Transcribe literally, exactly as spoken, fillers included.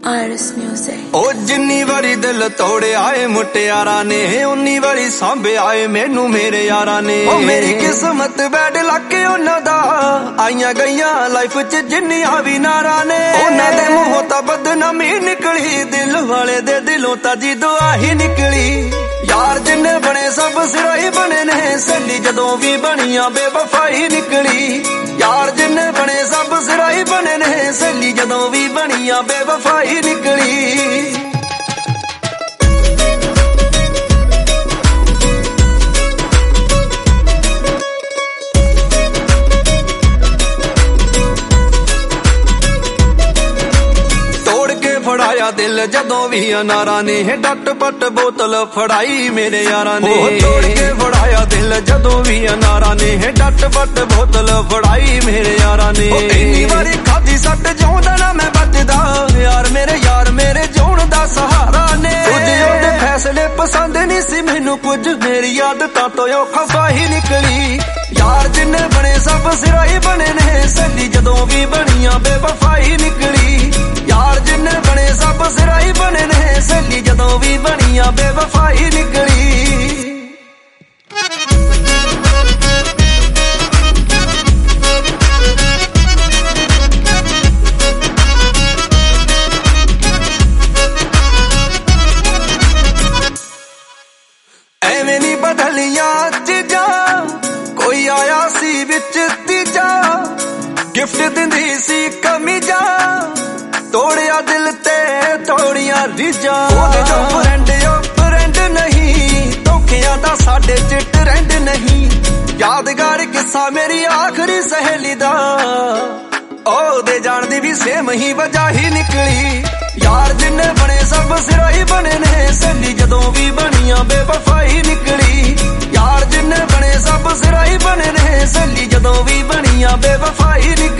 Iris Music। ओ जिन्नी वारी दिल तोड़े आए मुटियारा ने उन्नी वारी सांभे आए मैनू मेरे यारा ने। ओ मेरी किस्मत बैड लके उन्हां दा आईयां गईयां लाइफ च जिन्नियां भी नारा ने। उन्हां दे मूंहों तां बदनामी निकली दिल वाले दे दिलों तां जी दुआ ही निकली। यार जिन्ने बने सब सिराई बने ने सहेली जदों भी बनियां बेवफाई निकली। यार जिन्ने बने सब सिराई बने ने सहेली जदों भी बनियां बेवफाई निकली। फड़ाया दिल जदों भी अनारा ने डट पट बोतल फड़ाई मेरे यारा ने। तोड़ के फड़ाया दिल जदों भी अनारा ने डट पट बोतल फड़ाई मेरे यारा ने। इन्नी बारी खाधी सट जाऊंदा ना मैं बचदा यार मेरे यार मेरे जोन दा सहारा ने। तुझे ओदे फैसले पसंद नहीं सी मैनू कुछ मेरी आदतां तो खफा ही निकली। यार जिन्ने बने सब सिराई बने ने सहेली जदों भी बनियां बेवफाई निकली। यार जिन्ने बने सब सिराई बने ने सहेली जदों भी बनियां बेवफाई निकली। एवें नी बदलियां चीजां कोई आया सी विच तीजा गिफ्ट दिंदी सी कमीजा तोड़िया दिल ते तोड़िया रीजा। ओदे जो फ्रेंड ओ फ्रेंड नहीं धोखियां दा साडे च ट्रेंड नहीं। यादगार किस्सा मेरी आखिरी सहेली दा ओदे जान दी भी सेम ही वजह ही निकली। यार जिन्ने बने सब सिराई बने ने सहेली जदों भी बनियां बेवफाई निकली। यार जिन्ने बने सब सिराई बने ने सहेली जदों भी बनियां बेवफाई निकली।